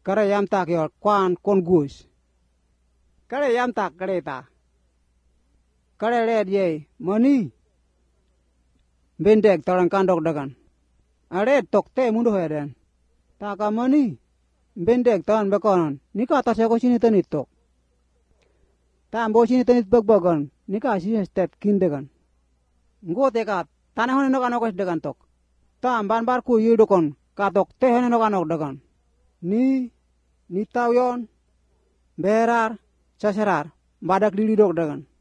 Kare yam tak yor kwan kon gus. Kare yam tak kare ta. Kare red ye mani. Bendek torang kandok dagan. Are tok te mundu heden. Taka mani. Bendek tan bekonon. Nika atas ako sini tenit tok. Tambo sini tenit bagbagon. Nika sini step kindegan. Ngo teka tanahon no kanok degan tok. Tam ban bar ku yudokon katok te hene no kanok dagan. Ni tawyon berar saserar badak dili dok dagan.